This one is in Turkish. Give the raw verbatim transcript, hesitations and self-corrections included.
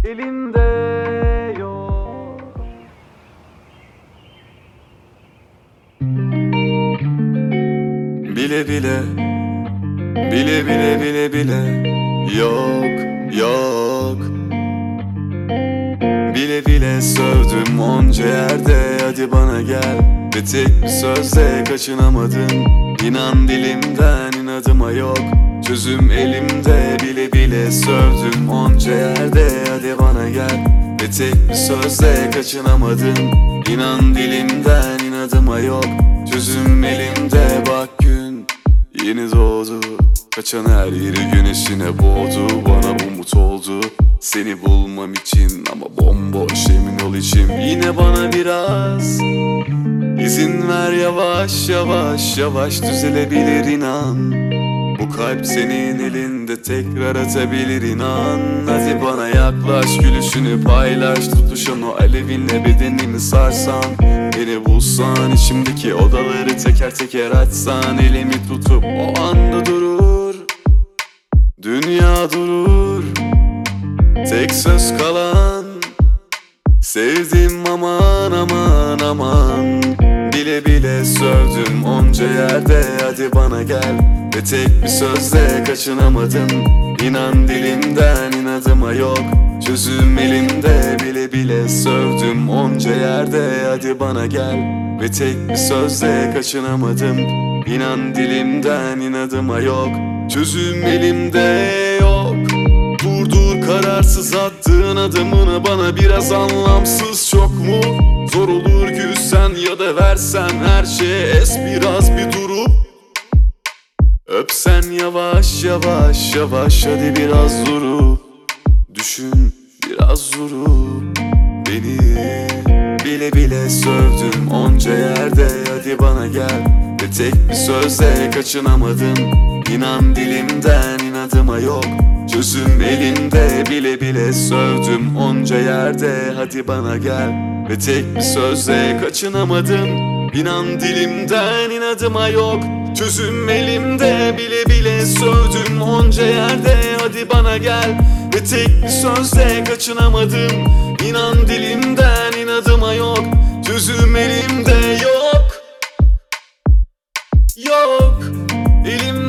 elinde yok. Bile bile, bile bile bile bile, yok yok. Bile bile sövdüm onca yerde, hadi bana gel. Ve tek bir sözle kaçınamadın. İnan dilimden inadıma yok, çözüm elimde. Bile bile sövdüm onca yerde, hadi bana gel. Ve tek bir sözle kaçınamadın. İnan dilimden inadıma yok, çözüm elimde. Bak gün yeni doğdu, kaçan her yeri güneşine boğdu. Bana umut oldu seni bulmam için, ama bomboş emin ol içim. Yine bana biraz izin ver, yavaş yavaş yavaş düzelebilir inan. Bu kalp senin elinde tekrar atabilir inan. Hadi bana yaklaş, gülüşünü paylaş, tutuşan o alevinle bedenimi sarsan. Beni bulsan, içimdeki odaları teker teker açsan. Elimi tutup o anda durur dünya, durur tek söz kalan. Sevdim aman aman aman. Bile bile sövdüm onca yerde, hadi bana gel. Ve tek bir sözle kaçınamadın. İnan dilimden inadıma yok, çözüm elimde. Bile bile sövdüm onca yerde, hadi bana gel. Ve tek bir sözle kaçınamadım. İnan dilimden inadıma yok, çözüm elimde yok. Durdur kararsız attığın adımını, bana biraz anlamsız çok mu? Zor olur küssen ya da versen her şeye es biraz bir durup. Öpsen yavaş yavaş yavaş, hadi biraz durup düşün, biraz durup beni. Bile bile sövdüm onca yerde, hadi bana gel. Ve tek bir sözle kaçınamadın. İnan dilimden inadıma yok, çözüm elimde. Bile bile sövdüm onca yerde, hadi bana gel. Ve tek bir sözle kaçınamadın. İnan dilimden inadıma yok, çözüm elimde. Bile bile sövdüm onca yerde, hadi bana gel. Ve tek bir sözle kaçınamadım. İnan dilimden inadıma yok, çözüm elimde yok. Yok, elimde